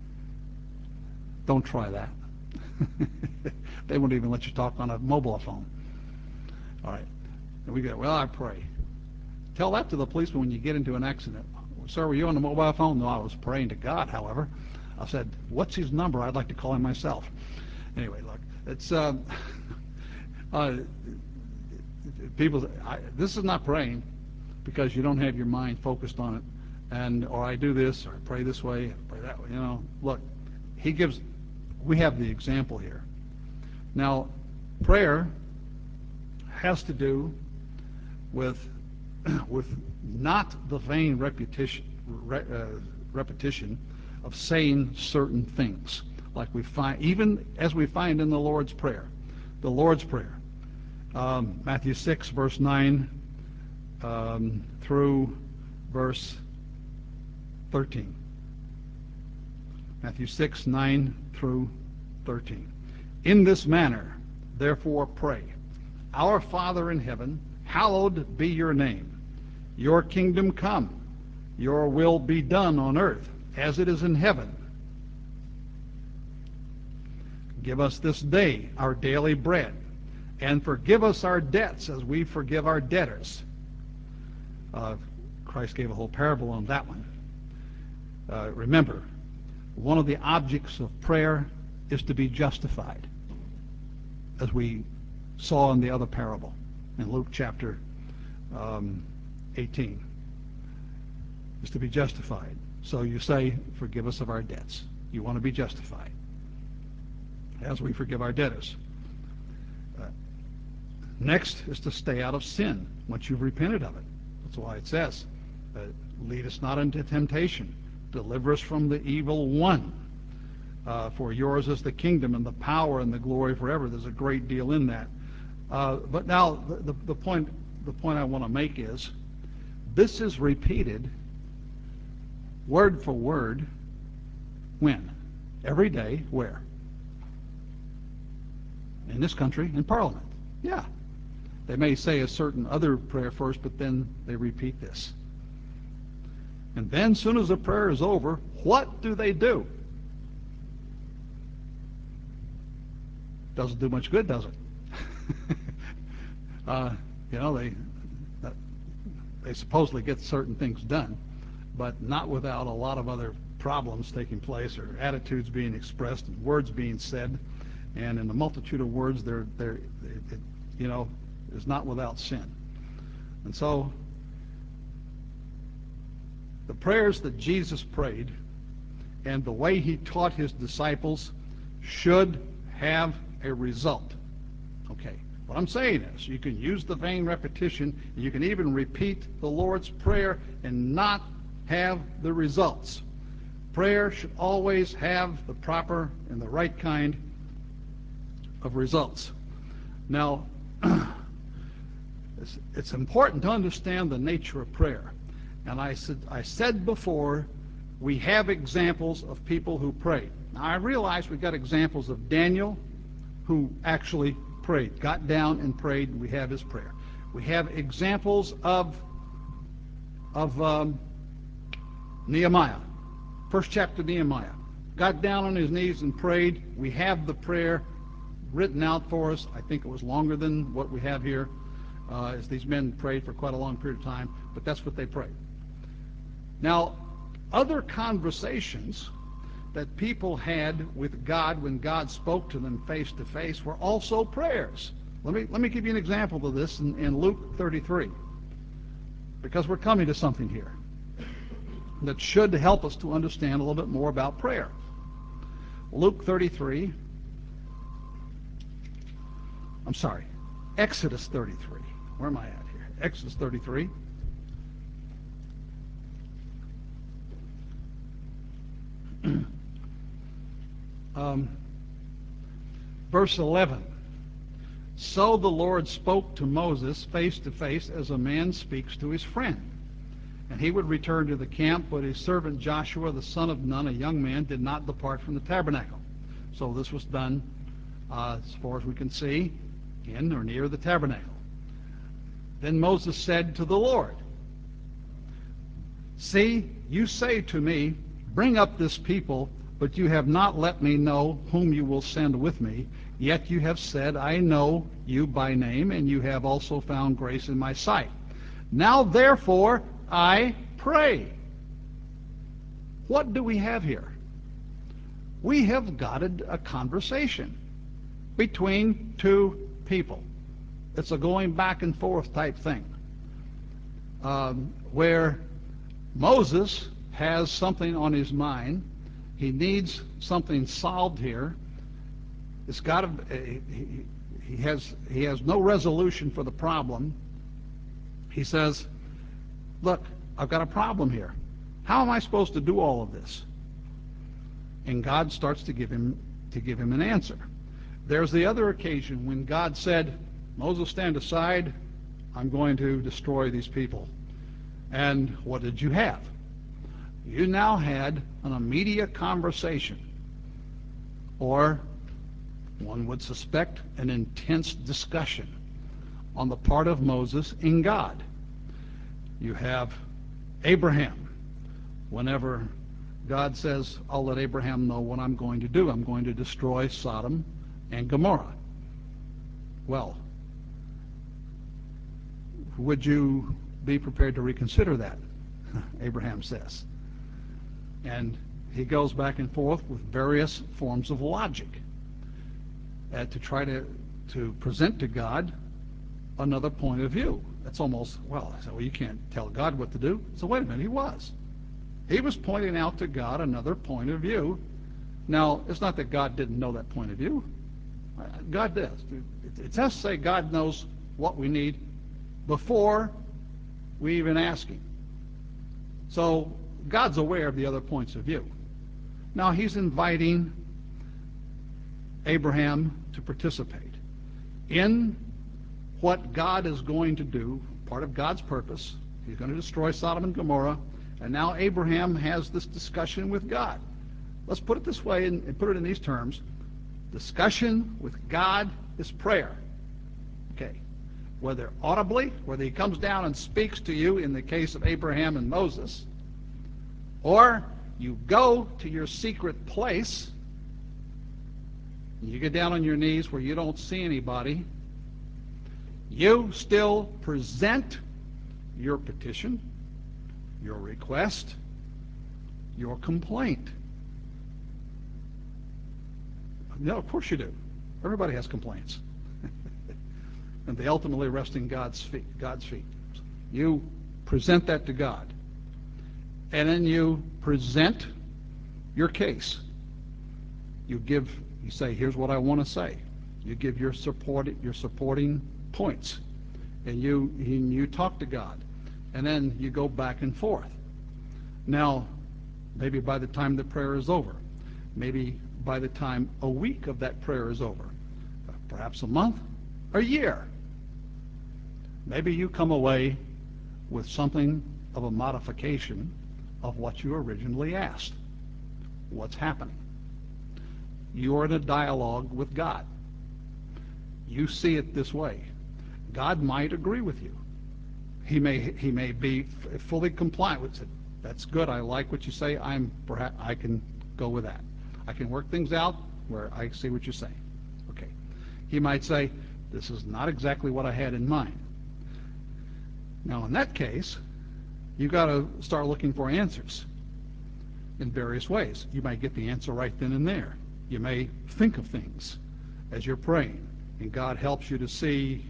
Don't try that. They won't even let you talk on a mobile phone. All right. And we go, well, I pray. Tell that to the policeman when you get into an accident. Sir, were you on the mobile phone? No, I was praying to God, however. I said, what's his number? I'd like to call him myself. Anyway, look, it's, um, uh, people, I, this is not praying because you don't have your mind focused on it. And, or I do this, or I pray this way, I pray that way, you know. Look, he gives, we have the example here. Now, prayer has to do with, with not the vain repetition, re, uh, repetition of saying certain things, like we find, even as we find in the Lord's Prayer. The Lord's Prayer, um, Matthew six, verse nine um, through verse thirteen. Matthew six, nine through thirteen. In this manner, therefore, pray. Our Father in heaven, hallowed be your name. Your kingdom come. Your will be done on earth as it is in heaven. Give us this day our daily bread, and forgive us our debts as we forgive our debtors. Uh, Christ gave a whole parable on that one. Uh, remember, one of the objects of prayer is to be justified, as we saw in the other parable in Luke chapter um, eighteen, is to be justified. So you say, forgive us of our debts. You want to be justified as we forgive our debtors. Uh, next is to stay out of sin once you've repented of it. That's why it says, uh, lead us not into temptation. Deliver us from the evil one. Uh, for yours is the kingdom and the power and the glory forever. There's a great deal in that. Uh, but now the, the, the point the point I want to make is, this is repeated word for word. When? Every day. Where? in this country in Parliament. Yeah. They may say a certain other prayer first, but then they repeat this. And then, as soon as the prayer is over, what do they do? Doesn't do much good, does it? uh, you know, they they supposedly get certain things done, but not without a lot of other problems taking place, or attitudes being expressed, and words being said, and in the multitude of words, they're, they're, it, you know, is not without sin. And so, the prayers that Jesus prayed and the way he taught his disciples should have a result. Okay, what I'm saying is, you can use the vain repetition, and you can even repeat the Lord's Prayer and not have the results. Prayer should always have the proper and the right kind of results. Now, it's, it's important to understand the nature of prayer. And I said, I said before, we have examples of people who prayed. Now, I realize we've got examples of Daniel, who actually prayed, got down and prayed, and we have his prayer. We have examples of, of um, Nehemiah, first chapter of Nehemiah. Got down on his knees and prayed. We have the prayer written out for us. I think it was longer than what we have here, uh, as these men prayed for quite a long period of time, but that's what they prayed. Now, other conversations that people had with God when God spoke to them face to face were also prayers. Let me, let me give you an example of this in, in Luke thirty-three, because we're coming to something here that should help us to understand a little bit more about prayer. Luke thirty-three, I'm sorry, Exodus thirty-three. Where am I at here? Exodus thirty-three. um, verse eleven. So the Lord spoke to Moses face to face as a man speaks to his friend. And he would return to the camp, but his servant Joshua, the son of Nun, a young man, did not depart from the tabernacle. So this was done, uh, as far as we can see, in or near the tabernacle. Then Moses said to the Lord, "See, you say to me, bring up this people, but you have not let me know whom you will send with me. Yet you have said, I know you by name, and you have also found grace in my sight. Now therefore I pray." What do we have here? We have got a, a conversation between two people. It's a going back and forth type thing, um, where Moses has something on his mind. He needs something solved here. It's got to, he, he has he has no resolution for the problem. He says, "Look, I've got a problem here. How am I supposed to do all of this?" And God starts to give him to give him an answer. There's the other occasion when God said, "Moses, stand aside. I'm going to destroy these people." And what did you have? You now had an immediate conversation, or one would suspect an intense discussion on the part of Moses and God. You have Abraham. Whenever God says, "I'll let Abraham know what I'm going to do. I'm going to destroy Sodom and Gomorrah." Well, would you be prepared to reconsider that? Abraham says. And he goes back and forth with various forms of logic uh, to try to, to present to God another point of view. That's almost, well, I said, well, you can't tell God what to do. So wait a minute, he was. He was pointing out to God another point of view. Now, it's not that God didn't know that point of view. God does. It does say God knows what we need before we even ask him. So God's aware of the other points of view. Now he's inviting Abraham to participate in what God is going to do, part of God's purpose. He's going to destroy Sodom and Gomorrah, and now Abraham has this discussion with God. Let's put it this way and put it in these terms. Discussion with God is prayer. Okay. Whether audibly, whether he comes down and speaks to you in the case of Abraham and Moses, or you go to your secret place, you get down on your knees where you don't see anybody, you still present your petition, your request, your complaint. No, of course you do. Everybody has complaints. And they ultimately rest in God's feet. God's feet. You present that to God. And then you present your case. You give, you say, here's what I want to say. You give your support, your supporting points. And you, and you talk to God. And then you go back and forth. Now, maybe by the time the prayer is over, maybe by the time a week of that prayer is over, perhaps a month, a year, maybe you come away with something of a modification of what you originally asked. What's happening? You're in a dialogue with God. You see it this way. God might agree with you. He may he may be f- fully compliant with it. That's good. I like what you say. I'm perhaps I can go with that. I can work things out where I see what you're saying. Okay. He might say, this is not exactly what I had in mind. Now, in that case, you've got to start looking for answers in various ways. You might get the answer right then and there. You may think of things as you're praying, and God helps you to see,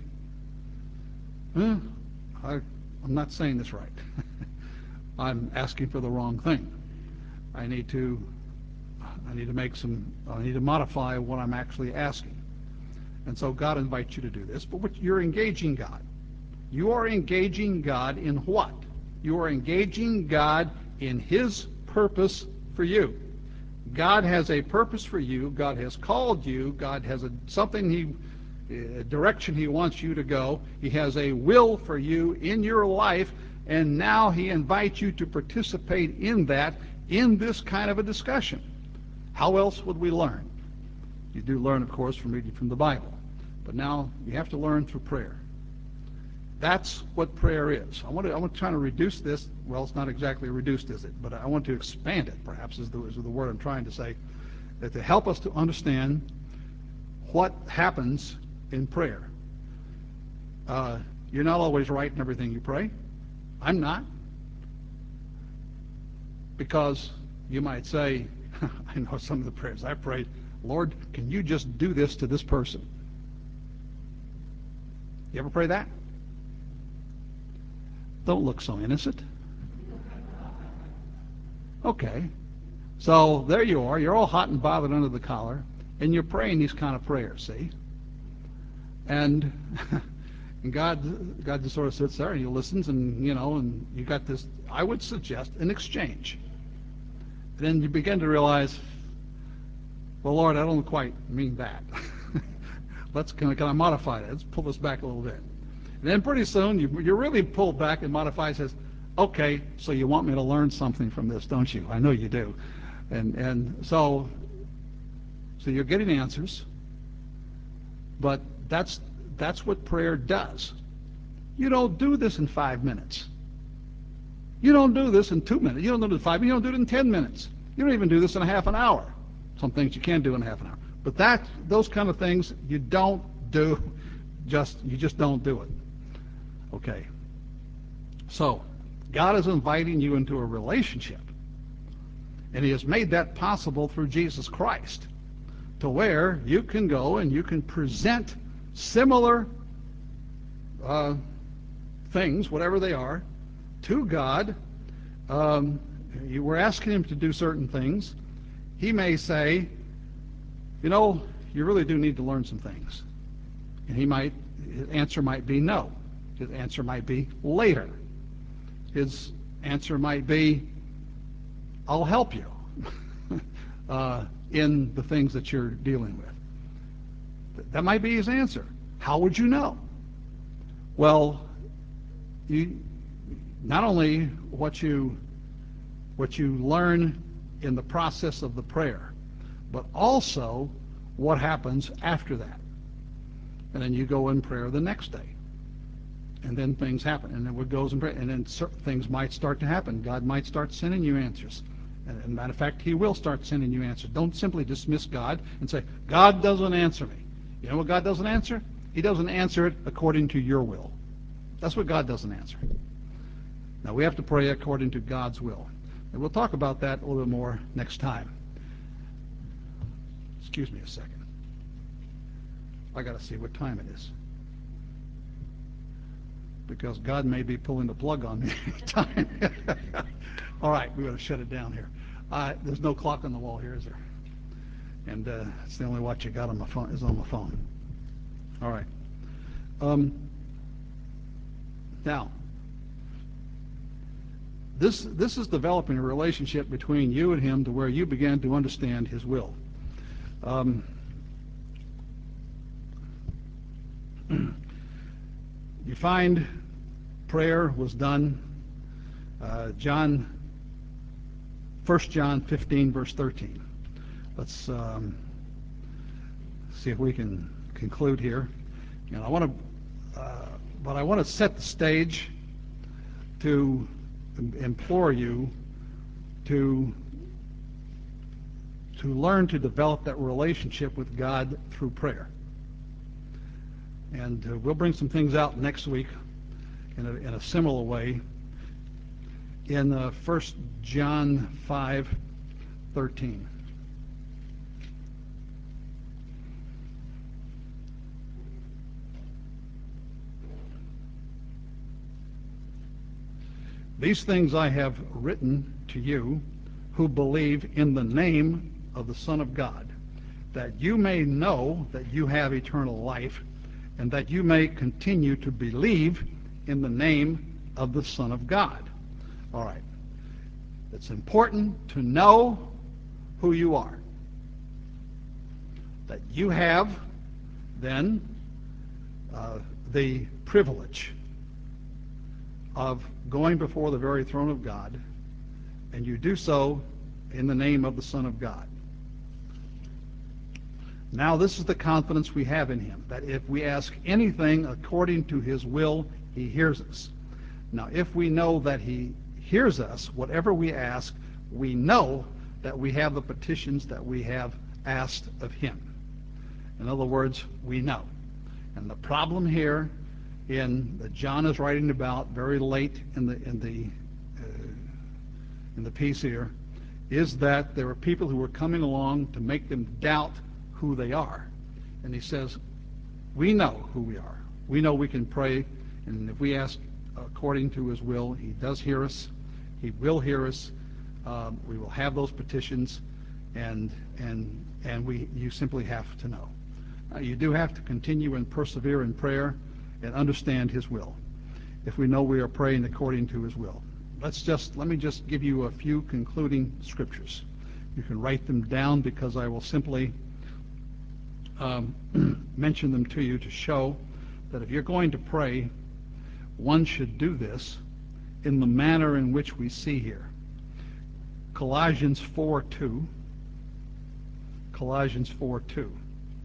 eh, I, I'm not saying this right. I'm asking for the wrong thing. I need to I need to make some, I need to modify what I'm actually asking. And so God invites you to do this, but what, you're engaging God. You are engaging God in what? You are engaging God in His purpose for you. God has a purpose for you. God has called you. God has a, something He, a direction He wants you to go. He has a will for you in your life, and now He invites you to participate in that, in this kind of a discussion. How else would we learn? You do learn, of course, from reading from the Bible. But now you have to learn through prayer. That's what prayer is. I want to, I want to try to reduce this. Well, it's not exactly reduced, is it? But I want to expand it, perhaps, is the, is the word I'm trying to say, that to help us to understand what happens in prayer. Uh, you're not always right in everything you pray. I'm not. Because you might say, I know some of the prayers I prayed, Lord, can you just do this to this person? You ever pray that? Don't look so innocent. Okay. So there you are. You're all hot and bothered under the collar, and you're praying these kind of prayers, see? And, and God, God just sort of sits there, and He listens, and, you know, and you got this, I would suggest, an exchange. Then you begin to realize, well, Lord, I don't quite mean that. Let's can I, can I modify that? Let's pull this back a little bit. And then pretty soon you you really pull back and modify. And says, okay, so you want me to learn something from this, don't you? I know you do. And and so so you're getting answers. But that's that's what prayer does. You don't do this in five minutes. You don't do this in two minutes. You don't do it in five minutes. You don't do it in ten minutes. You don't even do this in a half an hour. Some things you can do in a half an hour. But that, those kind of things, you don't do, just you just don't do it. Okay. So, God is inviting you into a relationship. And He has made that possible through Jesus Christ, to where you can go and you can present similar uh, things, whatever they are, to God. Um, you were asking Him to do certain things. He may say, you know, you really do need to learn some things. And He might, His answer might be no. His answer might be later. His answer might be, I'll help you uh, in the things that you're dealing with. That might be His answer. How would you know? Well, you, not only what you what you learn in the process of the prayer, but also what happens after that. And then you go in prayer the next day. And then things happen. And then what goes in prayer. And then certain things might start to happen. God might start sending you answers. And as a matter of fact, he will start sending you answers. Don't simply dismiss God and say, God doesn't answer me. You know what God doesn't answer? He doesn't answer it according to your will. That's what God doesn't answer. Now, we have to pray according to God's will. And we'll talk about that a little bit more next time. Excuse me a second. I got to see what time it is. Because God may be pulling the plug on me anytime. All right, we got to shut it down here. Uh, there's no clock on the wall here, is there? And uh, it's the only watch you got on my phone is on my phone. All right. Um, now, this this is developing a relationship between you and him to where you begin to understand his will. Um, you find prayer was done. Uh, John, First John fifteen, verse thirteen. Let's um, see if we can conclude here. And I want to, uh, but I want to set the stage to implore you to to learn to develop that relationship with God through prayer. And uh, we'll bring some things out next week in a, in a similar way. In uh, First John five thirteen. These things I have written to you who believe in the name of the Son of God, that you may know that you have eternal life, and that you may continue to believe in the name of the Son of God. All right. It's important to know who you are. That you have, then, uh, the privilege of going before the very throne of God, and you do so in the name of the Son of God. Now, this is the confidence we have in him, that if we ask anything according to his will, he hears us. Now, if we know that he hears us, whatever we ask, we know that we have the petitions that we have asked of him. In other words, we know. And the problem here in that John is writing about very late in the in the uh, in the piece here is that there are people who are coming along to make them doubt who they are. And he says, we know who we are. We know we can pray, and if we ask according to his will, he does hear us. He will hear us. Um, we will have those petitions, and and and we you simply have to know. Uh, you do have to continue and persevere in prayer and understand his will, if we know we are praying according to his will. Let's just let me just give you a few concluding scriptures. You can write them down because I will simply um, mention them to you to show that if you're going to pray, one should do this in the manner in which we see here. Colossians four two. Colossians four two.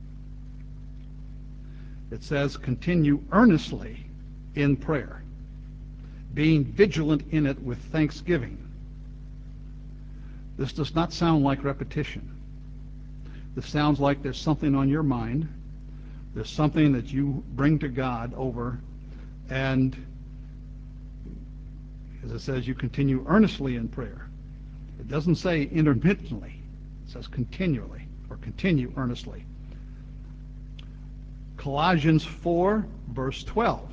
It says, continue earnestly in prayer, being vigilant in it with thanksgiving. This does not sound like repetition. This sounds like there's something on your mind. There's something that you bring to God over, and as it says, you continue earnestly in prayer. It doesn't say intermittently. It says continually, or continue earnestly. Colossians four, verse twelve.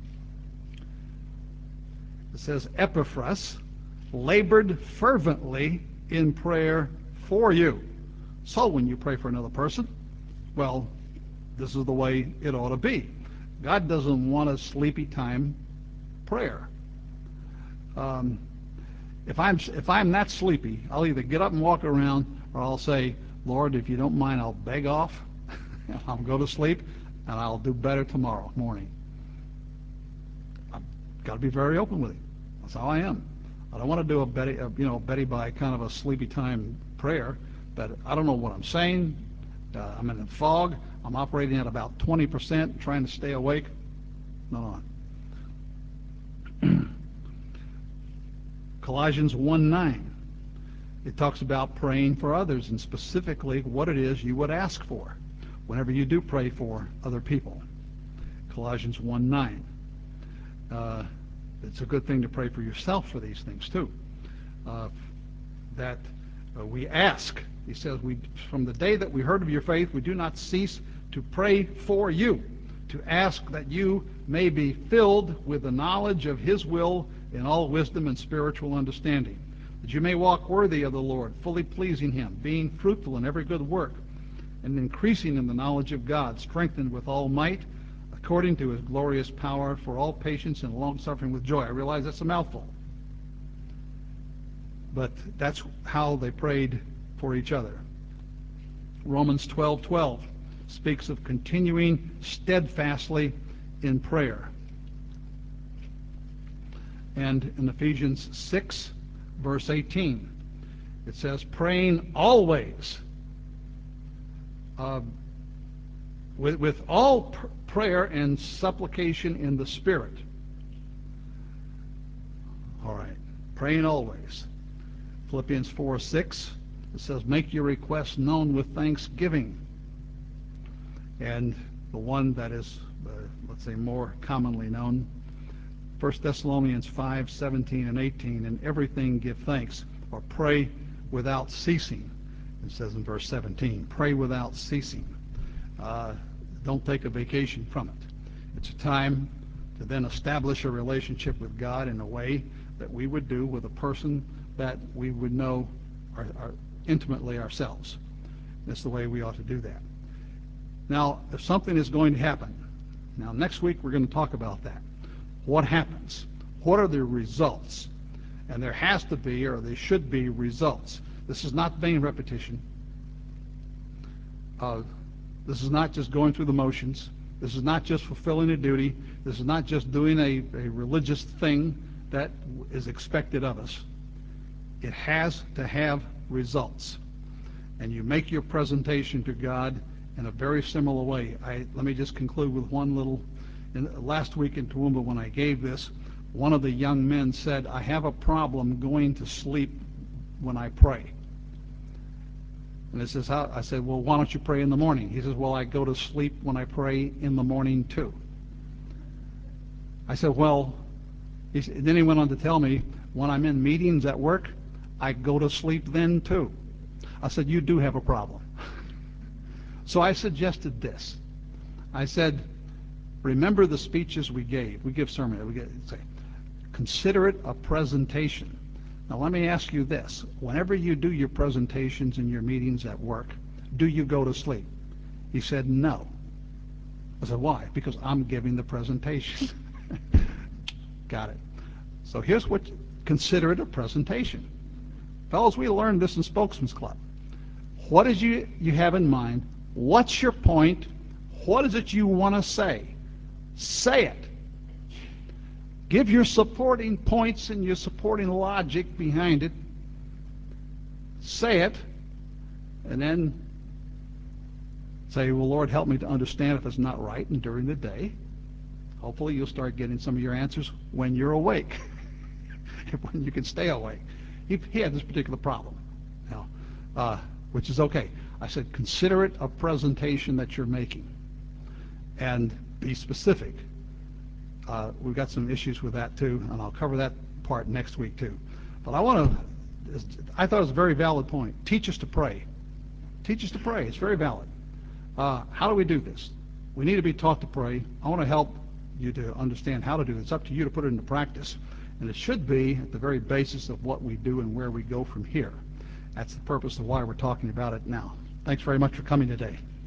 It says, Epaphras labored fervently in prayer for you. So when you pray for another person, well, this is the way it ought to be. God doesn't want a sleepy time prayer. Um, if I'm if I'm that sleepy, I'll either get up and walk around, or I'll say, Lord, if you don't mind, I'll beg off, and I'll go to sleep, and I'll do better tomorrow morning. I've got to be very open with him. That's how I am. I don't want to do a Betty, a, you know, Betty by kind of a sleepy time prayer, but I don't know what I'm saying. Uh, I'm in a fog. I'm operating at about twenty percent, trying to stay awake. No, no. Colossians one nine. It talks about praying for others and specifically what it is you would ask for whenever you do pray for other people. Colossians one nine. Uh, it's a good thing to pray for yourself for these things too. Uh, that uh, we ask. He says, "We from the day that we heard of your faith, we do not cease to pray for you, to ask that you may be filled with the knowledge of his will in all wisdom and spiritual understanding, that you may walk worthy of the Lord, fully pleasing him, being fruitful in every good work, and increasing in the knowledge of God, strengthened with all might, according to his glorious power, for all patience and long-suffering with joy." I realize that's a mouthful, but that's how they prayed for each other. Romans twelve twelve speaks of continuing steadfastly in prayer. And in Ephesians six, verse eighteen, it says, "Praying always uh, with, with all pr- prayer and supplication in the Spirit." All right, praying always. Philippians four six, it says, "Make your requests known with thanksgiving." And the one that is, uh, let's say, more commonly known, First Thessalonians five seventeen and eighteen, "In everything give thanks," or pray without ceasing. It says in verse seventeen, pray without ceasing. Uh, don't take a vacation from it. It's a time to then establish a relationship with God in a way that we would do with a person that we would know our, our, intimately ourselves. That's the way we ought to do that. Now, if something is going to happen, now next week we're going to talk about that. What happens? What are the results? And there has to be, or there should be, results. This is not vain repetition. Uh, this is not just going through the motions. This is not just fulfilling a duty. This is not just doing a, a religious thing that is expected of us. It has to have results. And you make your presentation to God in a very similar way. I, let me just conclude with one little. In, last week in Toowoomba, when I gave this, one of the young men said, "I have a problem going to sleep when I pray." And it says, how? I said, "Well, why don't you pray in the morning?" He says, "Well, I go to sleep when I pray in the morning too." I said, "Well," he said, then he went on to tell me, "When I'm in meetings at work, I go to sleep then too." I said, "You do have a problem." So I suggested this. I said, remember the speeches we gave. We give sermons. We get, say, consider it a presentation. Now let me ask you this. Whenever you do your presentations and your meetings at work, do you go to sleep? He said, "No." I said, "Why?" "Because I'm giving the presentation." Got it. So here's what, consider it a presentation. Fellows, we learned this in Spokesman's Club. What is you, you have in mind? What's your point? What is it you want to say? Say it. Give your supporting points and your supporting logic behind it. Say it, and then say, "Well, Lord, help me to understand if it's not right," and during the day, hopefully you'll start getting some of your answers when you're awake, when you can stay awake. He, he had this particular problem, you know, uh, which is okay. I said, consider it a presentation that you're making, and be specific. Uh, we've got some issues with that too, and I'll cover that part next week too. But I want to, I thought it was a very valid point. Teach us to pray. Teach us to pray. It's very valid. Uh, how do we do this? We need to be taught to pray. I want to help you to understand how to do it. It's up to you to put it into practice. And it should be at the very basis of what we do and where we go from here. That's the purpose of why we're talking about it now. Thanks very much for coming today.